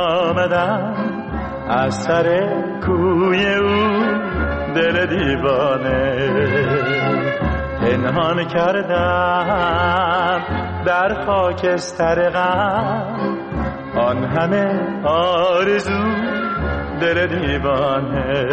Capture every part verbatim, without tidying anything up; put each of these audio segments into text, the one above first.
آمدم از سر کوی او دل دیوانه پنهان کردم در خاکستر غم آن همه آرزو دل دیوانه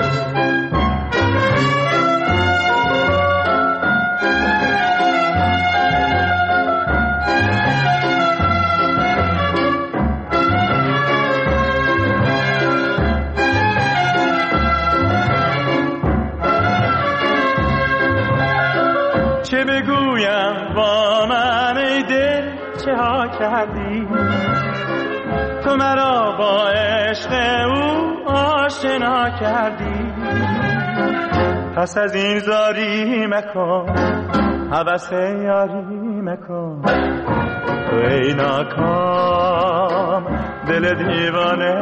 چه بگویم با من ای دل چه ها کردی تو مرا با عشق او آشنا کردی پس از این زاری مکن هوس یاری مکن تو ای ناکام دل دیوانه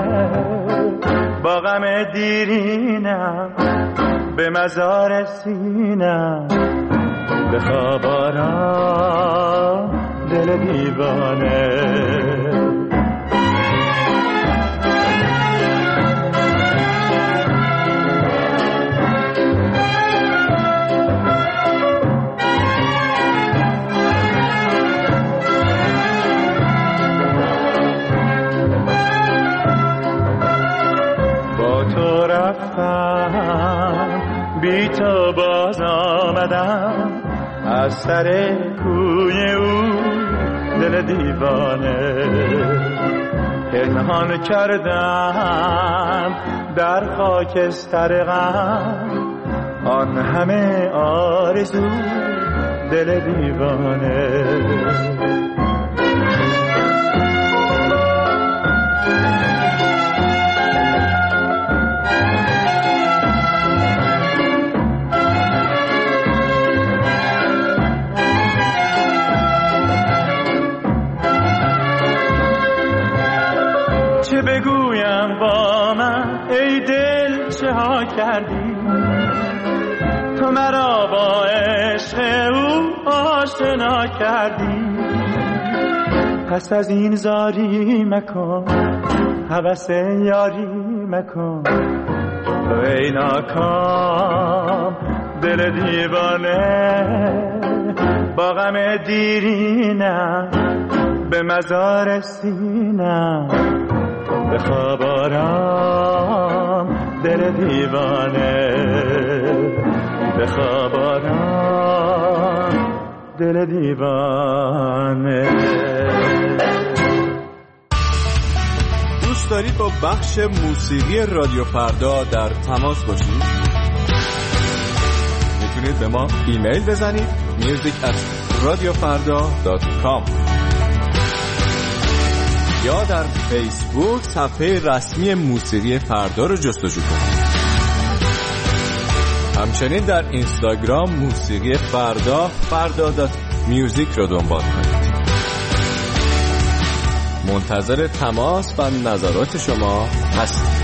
با غم دیرینم به مزار سینم بخواب آرام دل دیوانه با تو رفتم بی تو باز آمدم از سر کوی او دل دیوانه پنهان کردم در خاکستر غم آن همه آرزو دل دیوانه چه بگویم با من ای دل چه ها کردی تو مرا با عشق او آشنا کردی پس از این زاری مکن هوس یاری مکن تو ای ناکام دل دیوانه با غم دیرینم به مزار سینم بخواب آرام دل دیوانه بخواب آرام دل دیوانه دوست دارید با بخش موسیقی رادیو فردا در تماس باشید؟ میتونید به ما ایمیل بزنید میوزیک ات رادیو فردا دات کام یا در فیسبوک صفحه رسمی موسیقی فردا رو جستجو کنید. همچنین در اینستاگرام موسیقی فردا فردا دات میوزیک رو دنبال کنید. منتظر تماس و نظرات شما هستیم.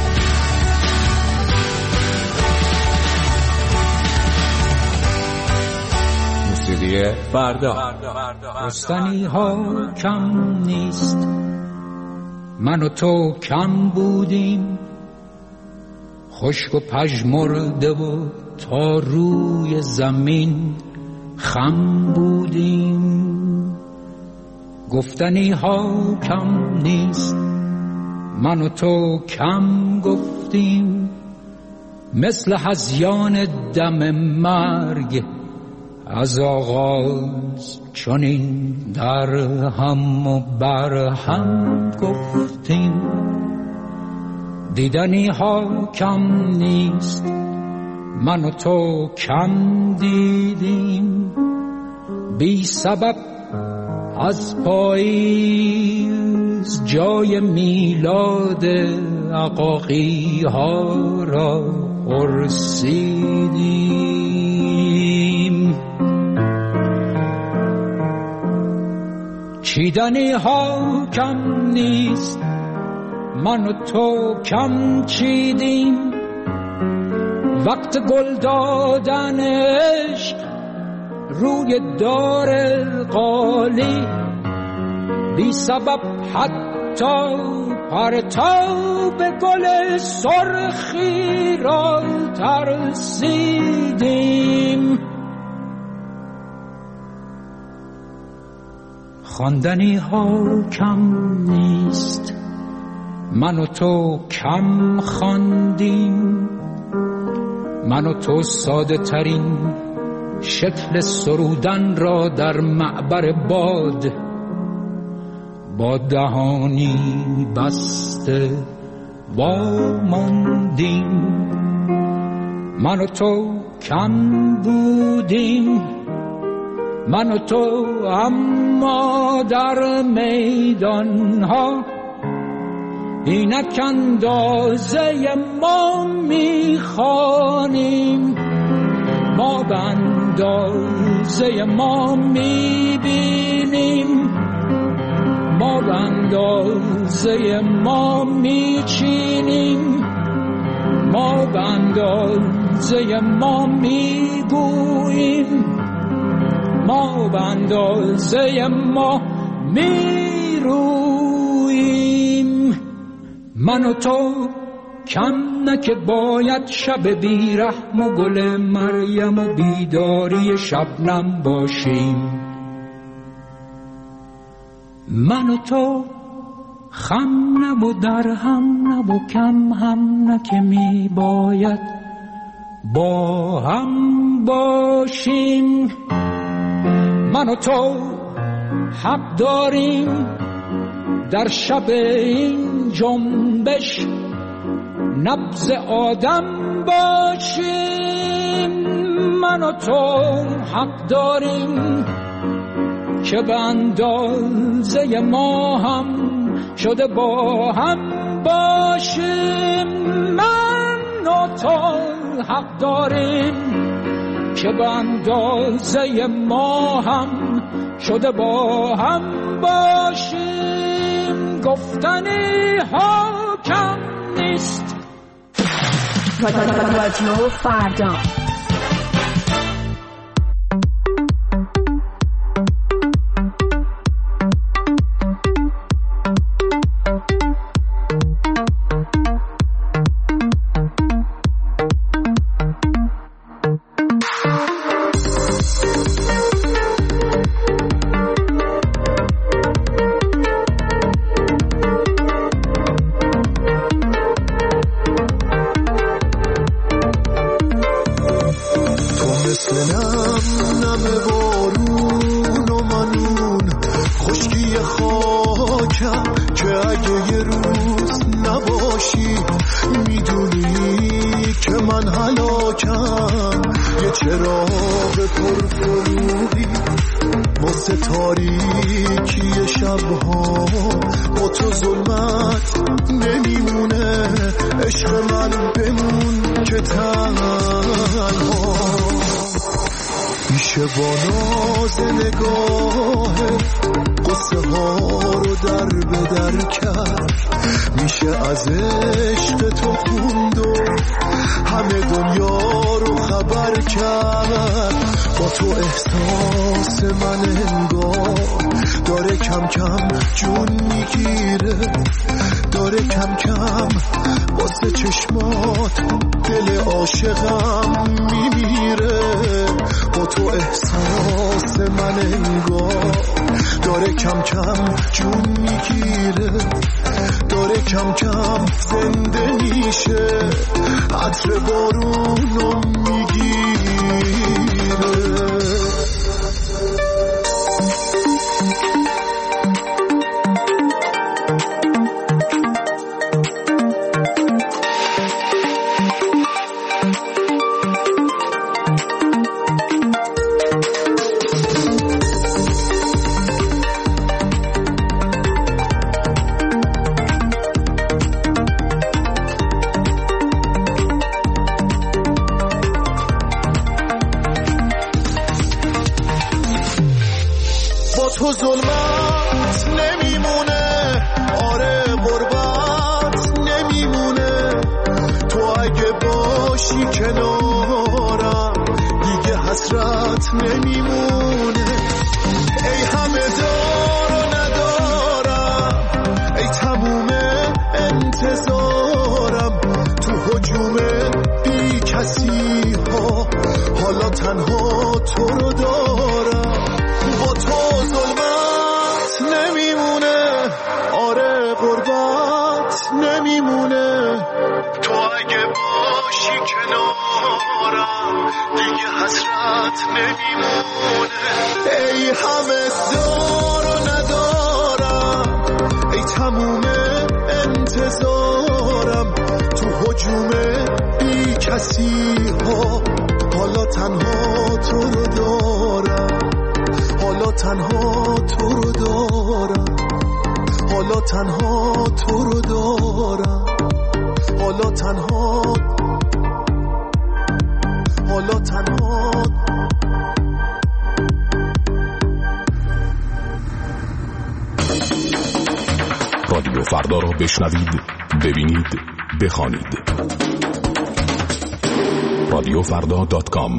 موسیقی فردا. رستنی ها کم نیست، من و تو کم بودیم، خشک و پژمرده و تا روی زمین خم بودیم. گفتنی ها کم نیست، من و تو کم گفتیم، مثل هذیان دم مرگ از آغاز چنین در هم و بر هم گفتیم. دیدنی ها کم نیست، من و تو کم دیدیم، بی سبب از پاییز جای میلاد عقاقی ها را پرسیدیم. چیدنی ها کم نیست، من و تو کم چیدیم، وقت گل دادن عشق روی دار قالی، بی سبب حتی تا پرتاب گل سرخی را ترسیدیم. خواندنی ها کم نیست، من و تو کم خواندیم. من و تو ساده ترین شکل سرودن را در معبر باد با دهانی بسته واماندیم. من و تو کم بودیم، من و تو اما در میدان ها اینک اندازه ما میخوانیم. ما به اندازه ما میبینیم، ما به اندازه ما میچینیم، ما به اندازه ما میگوییم، ما به اندازه ما میرویم. من و تو کم نه که باید شب بیرحم و گل مریم و بیداری شبنم باشیم. من و تو خم نه و در هم نه و کم هم نه که می باید با هم باشیم. من و تو حق داریم در شب این جنبش نبض آدم باشیم. من و تو حق داریم که به اندازه ما هم شده با هم باشیم. من و تو حق داریم که به اندازه ما هم شده با هم باشیم. گفتنی ها کم نیست. رادیو فردا. ای همه دار و ندارم، ای حسرت نمیمونه. تو اگه باشی کنارم دیگه حسرت نمیمونه. ای همه دار و ندارم، ای تموم انتظارم، تو هجوم بی کسی ها حالا تنها تو رو دارم، حالا تنها تو رو دارم، حالا تنها تو رو دارم، حالا تنها، حالا تنها. رادیو فردا رو بشنوید، ببینید، بخوانید. رادیو فردا دات کام.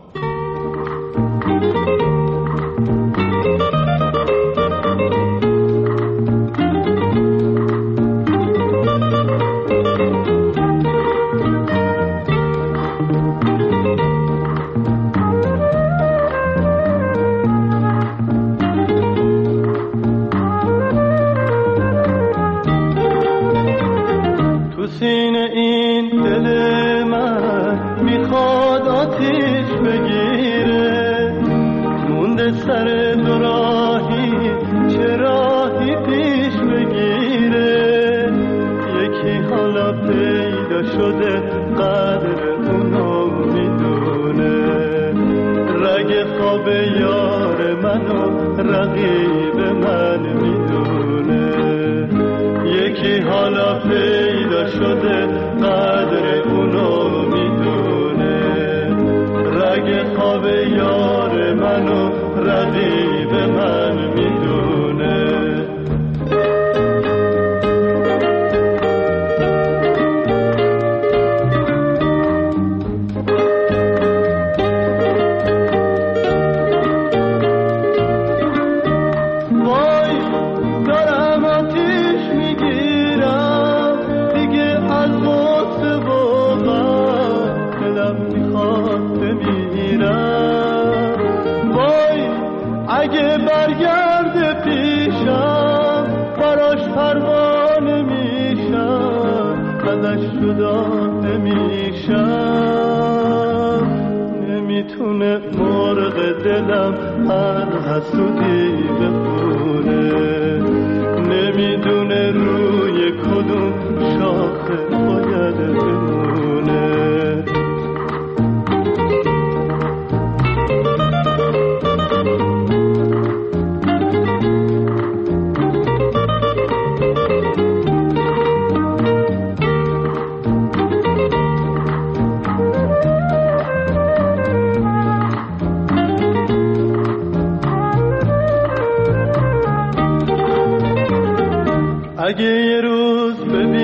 اگه یه روز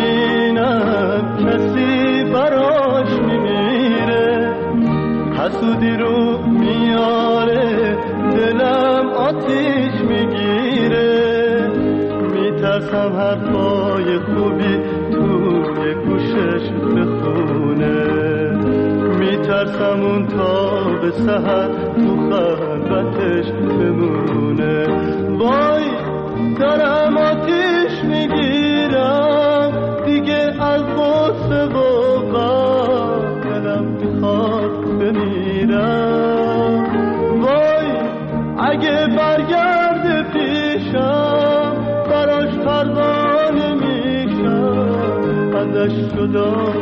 ببینم کسی براش میمیره، حسودی رو میاره دلم آتیش میگیره، میترسم حرفای خوبی توی گوشش بخونه، میترسم اون تا به سحر تو خلوتش بمونه. وای دارم آتیش میگیرم دیگه از غصه و غم، دلم میخواد بمیرم. وای اگه برگرد پیشم براش پروانه میشم، ازش جدا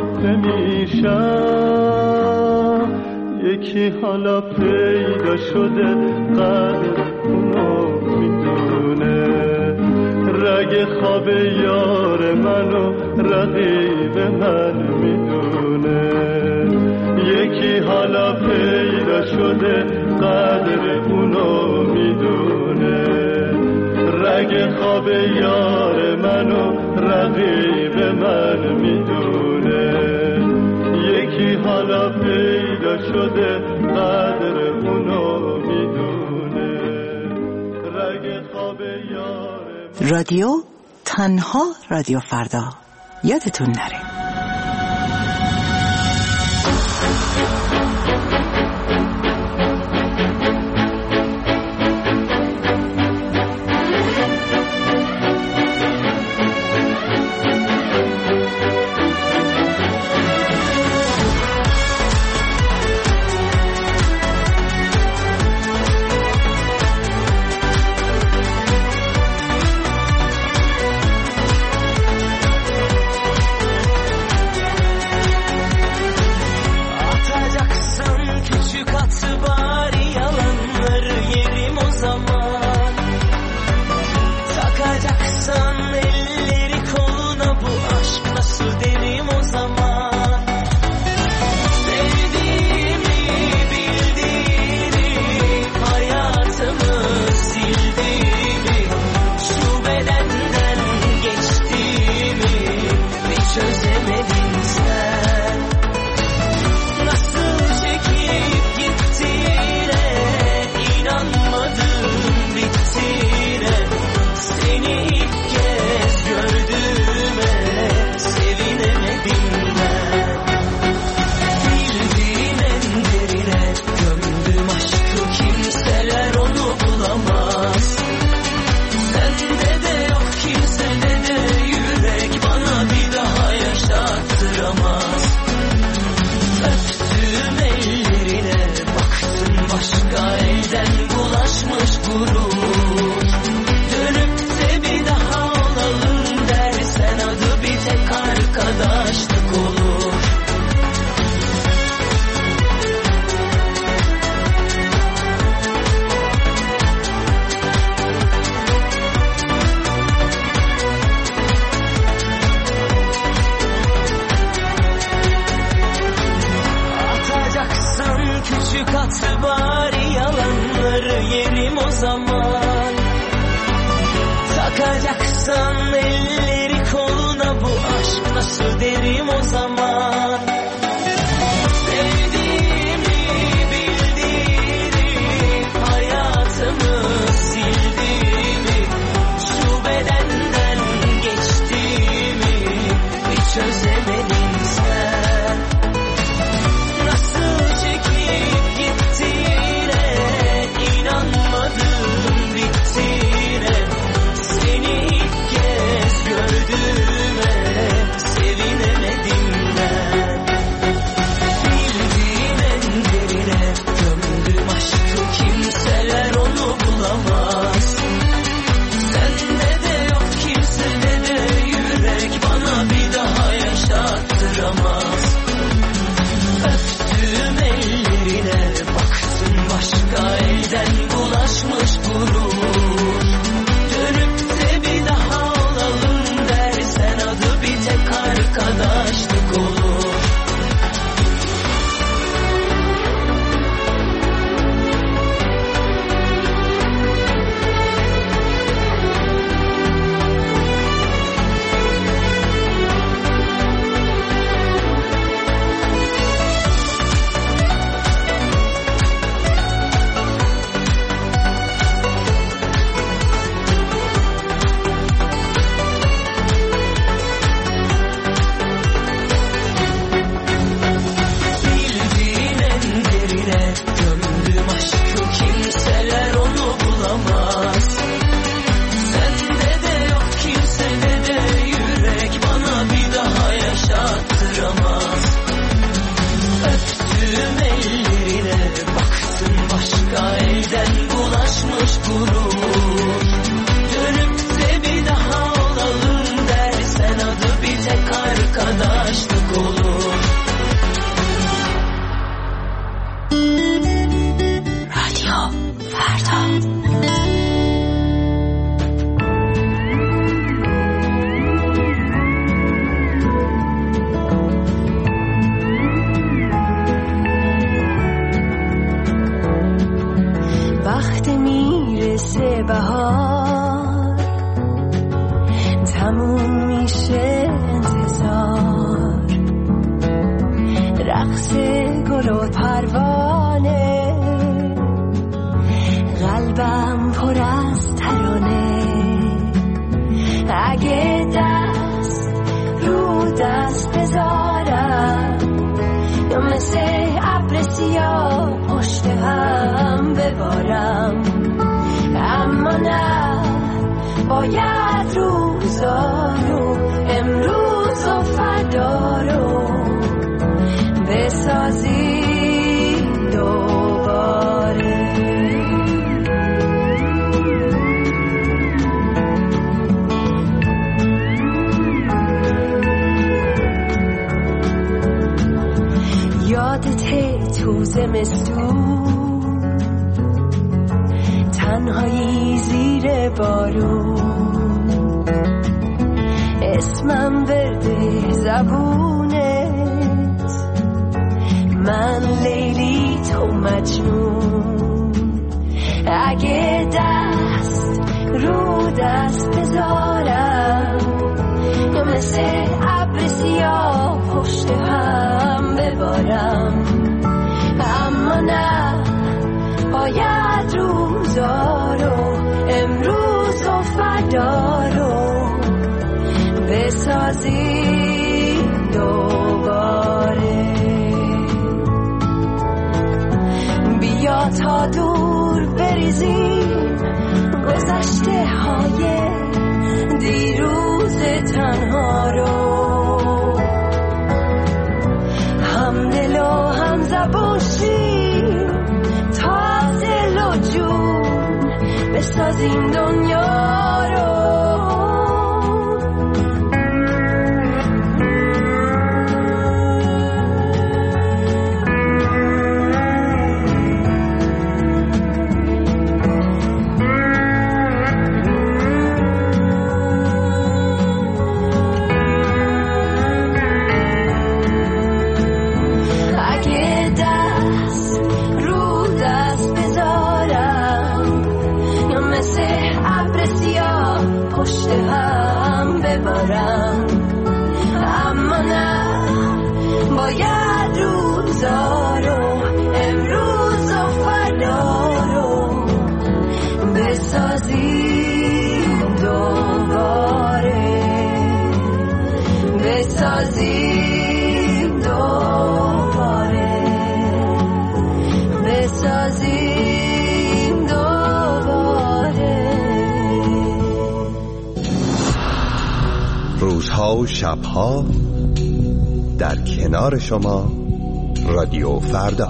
نمیشم. یکی حالا پیدا شده قدر اونو میدونه، رگ خواب یار منو رقیب من میدونه. یکی حالا پیدا شده قدر اونو میدونه، رگ خواب یار منو رقیب من میدونه. یکی حالا پیدا شده قدر اونو میدونه، رگ خواب یار. رادیو تنها رادیو فردا، یادتون نره. nasıl derim o zaman. Sevdiğimi bildirip hayatımı sildiğimi, şu bedenden geçtiğimi bir çözemedin sen. Nasıl çekip gittiğine inanmadım bittiğine, seni ilk kez gördüğüme sevinemedim ben. Bildiğin en derine gömdüm aşkı, kimseler onu bulamaz. Sende de yok, kimsede de yürek bana bir daha yaşattıramaz. Öptüğüm ellerine baktım, başka elden bulaşmış gurur. Dönüp de bir daha olalım dersen adı bir tek arkadaşlık olur. Bildiğin en derine gömdüm aşkı, kimseler onu bulamaz. Sende de yok, kimsede de yürek bana bir daha yaşattıramaz. Öptüğüm ellerine baktım, başka elden bulaşmış gurur. Dönüp de bir daha olalım dersen adı bir tek arkadaşlık olur. رادیو فردا. وقت میرسه بهار، تموم میشه انتظار، رقص گل و پروانه، قلبم پر از ترانه. اگه دست رو دست بذارم یا مثل ابر سیاه پشت هم ببارم، اما نه، باید روزا رو امروز و فردا رو بسازی دوباره. یادته تو زمستون تنهایی زیر بارون، اسمم ورده زبونت، من لیلی تو مجنون. اگه دست رو دست بذارم یا مثل ابر سیاه پشت هم ببارم، اما نه، باید روزا رو امروز و فردا رو بسازی دوباره. بیا تا دور بریزیم گذشته های دیروز تنها رو، هم دل و هم زبون شیم تا دل و جون بسازیم دنیا رو. مثل ابر بگذار و امروز و فردا رو بسازیم دوباره، بسازیم دوباره، بسازیم دوباره. روزها و شبها در کنار شما رادیو فردا.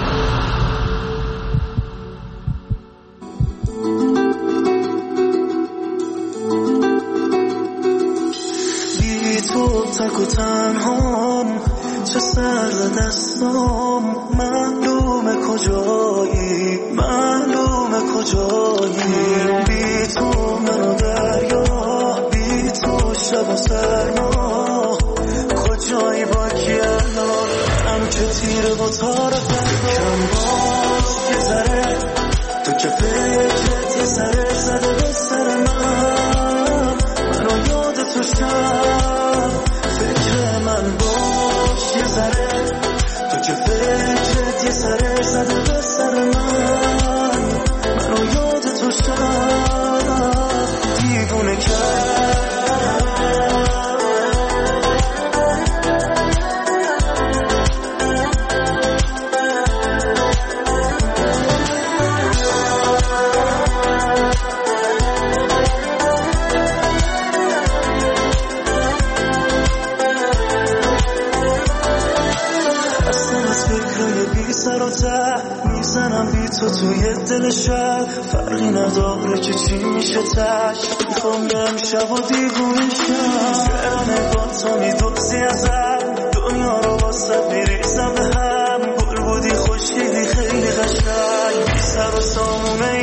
بی تو تک و تنهام، چه سر دستام، معلومه کجایی، معلومه کجایی. بی تو منو دریا، بی تو شب و سرما، کجایی با کی الان؟ هم که تیره با تار فردم باز یه ذره، تو که فکرت یه سره زده به سر من، منو یاد تو شب فکر من باش یه ذره، تو که فکرت یه سره زده به سر من، منو یاد تو شب دیوونه کرد. میزنم بی تو توی دل شب، فرقی نداره که چی میشه تش، میخوام نم شب و دیوونه شم، چرا نگاه تو میدوزی ازم، دنیا رو واسه میریزم به هم، گل بودی خوشیدی خیلی قشنگ، بی سر و سامونه